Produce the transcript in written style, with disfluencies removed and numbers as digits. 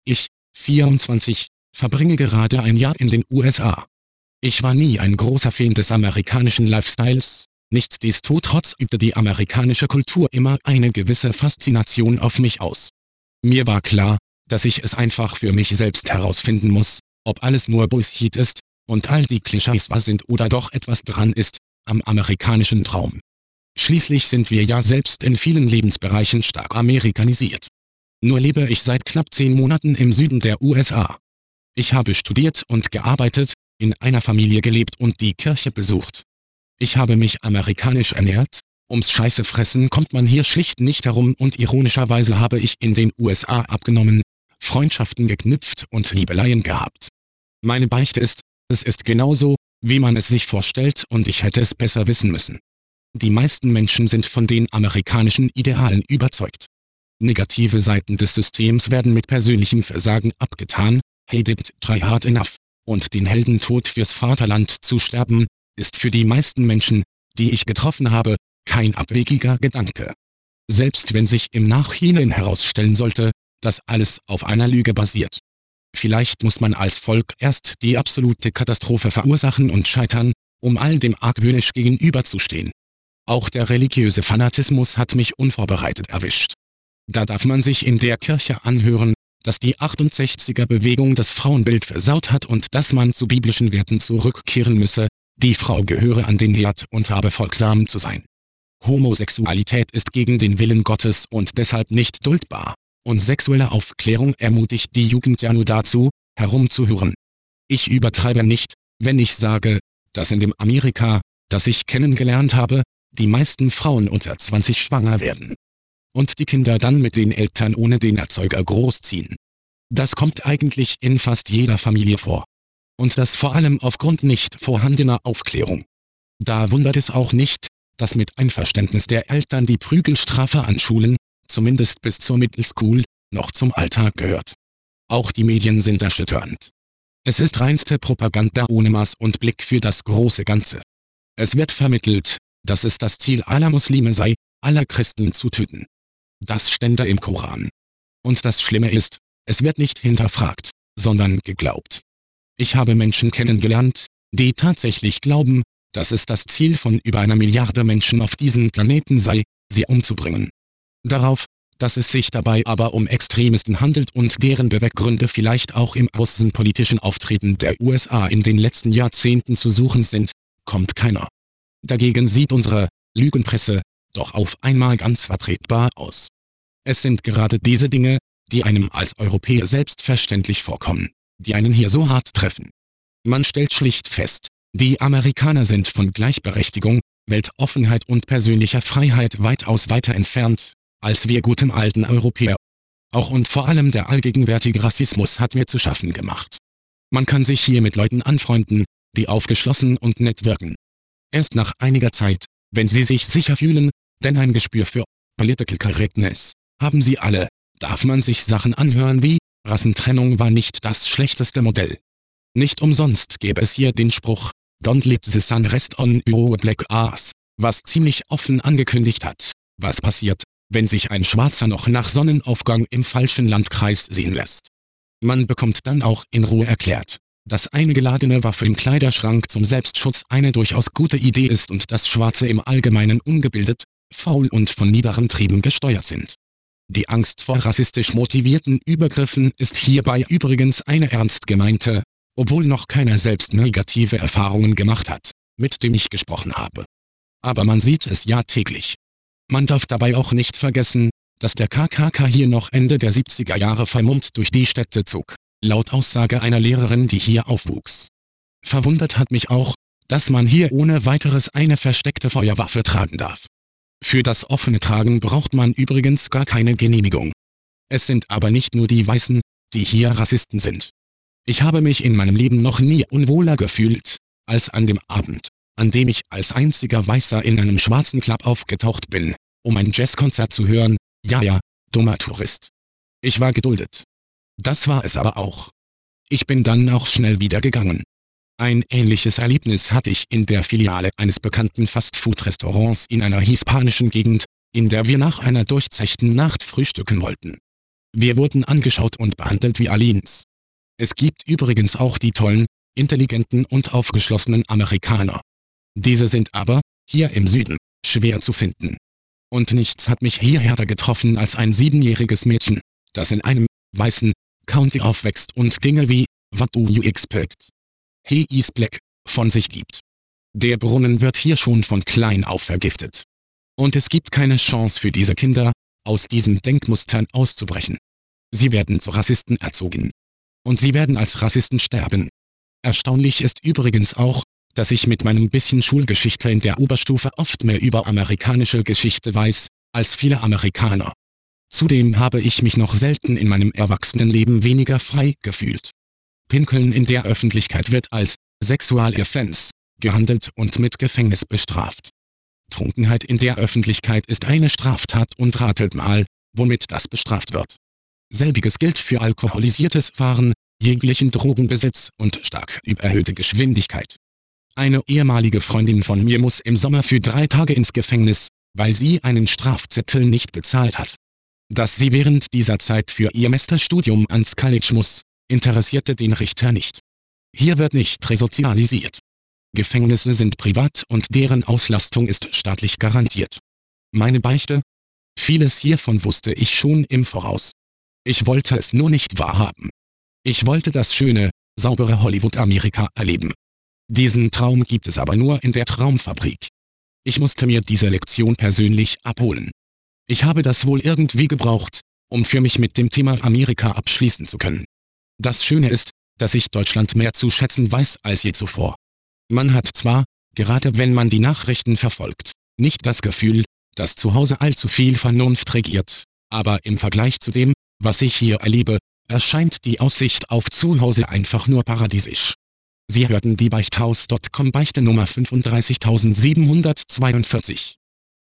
Ich, 24, verbringe gerade ein Jahr in den USA. Ich war nie ein großer Fan des amerikanischen Lifestyles, nichtsdestotrotz übte die amerikanische Kultur immer eine gewisse Faszination auf mich aus. Mir war klar, dass ich es einfach für mich selbst herausfinden muss, ob alles nur Bullshit ist, und all die Klischees wahr sind oder doch etwas dran ist, am amerikanischen Traum. Schließlich sind wir ja selbst in vielen Lebensbereichen stark amerikanisiert. Nur lebe ich seit knapp 10 Monaten im Süden der USA. Ich habe studiert und gearbeitet, in einer Familie gelebt und die Kirche besucht. Ich habe mich amerikanisch ernährt, ums Scheißefressen kommt man hier schlicht nicht herum und ironischerweise habe ich in den USA abgenommen, Freundschaften geknüpft und Liebeleien gehabt. Meine Beichte ist, es ist genauso, wie man es sich vorstellt und ich hätte es besser wissen müssen. Die meisten Menschen sind von den amerikanischen Idealen überzeugt. Negative Seiten des Systems werden mit persönlichem Versagen abgetan, hey didn't try hard enough, und den Heldentod fürs Vaterland zu sterben, ist für die meisten Menschen, die ich getroffen habe, kein abwegiger Gedanke. Selbst wenn sich im Nachhinein herausstellen sollte, dass alles auf einer Lüge basiert. Vielleicht muss man als Volk erst die absolute Katastrophe verursachen und scheitern, um all dem argwöhnisch gegenüberzustehen. Auch der religiöse Fanatismus hat mich unvorbereitet erwischt. Da darf man sich in der Kirche anhören, dass die 68er-Bewegung das Frauenbild versaut hat und dass man zu biblischen Werten zurückkehren müsse, die Frau gehöre an den Herd und habe folgsam zu sein. Homosexualität ist gegen den Willen Gottes und deshalb nicht duldbar, und sexuelle Aufklärung ermutigt die Jugend ja nur dazu, herumzuhören. Ich übertreibe nicht, wenn ich sage, dass in dem Amerika, das ich kennengelernt habe, die meisten Frauen unter 20 schwanger werden. Und die Kinder dann mit den Eltern ohne den Erzeuger großziehen. Das kommt eigentlich in fast jeder Familie vor. Und das vor allem aufgrund nicht vorhandener Aufklärung. Da wundert es auch nicht, dass mit Einverständnis der Eltern die Prügelstrafe an Schulen, zumindest bis zur Middle School, noch zum Alltag gehört. Auch die Medien sind erschütternd. Es ist reinste Propaganda ohne Maß und Blick für das große Ganze. Es wird vermittelt, dass es das Ziel aller Muslime sei, aller Christen zu töten. Das stände im Koran. Und das Schlimme ist, es wird nicht hinterfragt, sondern geglaubt. Ich habe Menschen kennengelernt, die tatsächlich glauben, dass es das Ziel von über 1 Milliarde Menschen auf diesem Planeten sei, sie umzubringen. Darauf, dass es sich dabei aber um Extremisten handelt und deren Beweggründe vielleicht auch im außenpolitischen Auftreten der USA in den letzten Jahrzehnten zu suchen sind, kommt keiner. Dagegen sieht unsere Lügenpresse doch auf einmal ganz vertretbar aus. Es sind gerade diese Dinge, die einem als Europäer selbstverständlich vorkommen, die einen hier so hart treffen. Man stellt schlicht fest, die Amerikaner sind von Gleichberechtigung, Weltoffenheit und persönlicher Freiheit weitaus weiter entfernt, als wir guten alten Europäer. Auch und vor allem der allgegenwärtige Rassismus hat mir zu schaffen gemacht. Man kann sich hier mit Leuten anfreunden, die aufgeschlossen und nett wirken. Erst nach einiger Zeit, wenn sie sich sicher fühlen, denn ein Gespür für Political Correctness haben sie alle, darf man sich Sachen anhören wie, Rassentrennung war nicht das schlechteste Modell. Nicht umsonst gäbe es hier den Spruch, Don't let the sun rest on your black ass, was ziemlich offen angekündigt hat, was passiert, wenn sich ein Schwarzer noch nach Sonnenaufgang im falschen Landkreis sehen lässt. Man bekommt dann auch in Ruhe erklärt, dass eine geladene Waffe im Kleiderschrank zum Selbstschutz eine durchaus gute Idee ist und dass Schwarze im Allgemeinen ungebildet, faul und von niederen Trieben gesteuert sind. Die Angst vor rassistisch motivierten Übergriffen ist hierbei übrigens eine ernst gemeinte, obwohl noch keiner selbst negative Erfahrungen gemacht hat, mit dem ich gesprochen habe. Aber man sieht es ja täglich. Man darf dabei auch nicht vergessen, dass der KKK hier noch Ende der 70er Jahre vermummt durch die Städte zog, laut Aussage einer Lehrerin, die hier aufwuchs. Verwundert hat mich auch, dass man hier ohne weiteres eine versteckte Feuerwaffe tragen darf. Für das offene Tragen braucht man übrigens gar keine Genehmigung. Es sind aber nicht nur die Weißen, die hier Rassisten sind. Ich habe mich in meinem Leben noch nie unwohler gefühlt, als an dem Abend, an dem ich als einziger Weißer in einem schwarzen Club aufgetaucht bin, um ein Jazzkonzert zu hören, ja, dummer Tourist. Ich war geduldet. Das war es aber auch. Ich bin dann auch schnell wieder gegangen. Ein ähnliches Erlebnis hatte ich in der Filiale eines bekannten Fastfood-Restaurants in einer hispanischen Gegend, in der wir nach einer durchzechten Nacht frühstücken wollten. Wir wurden angeschaut und behandelt wie Aliens. Es gibt übrigens auch die tollen, intelligenten und aufgeschlossenen Amerikaner. Diese sind aber, hier im Süden, schwer zu finden. Und nichts hat mich hier härter getroffen als ein 7-jähriges Mädchen, das in einem weißen County aufwächst und Dinge wie "What do you expect? He is black" von sich gibt. Der Brunnen wird hier schon von klein auf vergiftet. Und es gibt keine Chance für diese Kinder, aus diesen Denkmustern auszubrechen. Sie werden zu Rassisten erzogen. Und sie werden als Rassisten sterben. Erstaunlich ist übrigens auch, dass ich mit meinem bisschen Schulgeschichte in der Oberstufe oft mehr über amerikanische Geschichte weiß, als viele Amerikaner. Zudem habe ich mich noch selten in meinem Erwachsenenleben weniger frei gefühlt. Pinkeln in der Öffentlichkeit wird als Sexualoffense gehandelt und mit Gefängnis bestraft. Trunkenheit in der Öffentlichkeit ist eine Straftat und ratet mal, womit das bestraft wird. Selbiges gilt für alkoholisiertes Fahren, jeglichen Drogenbesitz und stark überhöhte Geschwindigkeit. Eine ehemalige Freundin von mir muss im Sommer für 3 Tage ins Gefängnis, weil sie einen Strafzettel nicht bezahlt hat. Dass sie während dieser Zeit für ihr Masterstudium ans College muss, interessierte den Richter nicht. Hier wird nicht resozialisiert. Gefängnisse sind privat und deren Auslastung ist staatlich garantiert. Meine Beichte? Vieles hiervon wusste ich schon im Voraus. Ich wollte es nur nicht wahrhaben. Ich wollte das schöne, saubere Hollywood-Amerika erleben. Diesen Traum gibt es aber nur in der Traumfabrik. Ich musste mir diese Lektion persönlich abholen. Ich habe das wohl irgendwie gebraucht, um für mich mit dem Thema Amerika abschließen zu können. Das Schöne ist, dass ich Deutschland mehr zu schätzen weiß als je zuvor. Man hat zwar, gerade wenn man die Nachrichten verfolgt, nicht das Gefühl, dass zu Hause allzu viel Vernunft regiert, aber im Vergleich zu dem, was ich hier erlebe, erscheint die Aussicht auf Zuhause einfach nur paradiesisch. Sie hörten die Beichthaus.com Beichte Nummer 35742.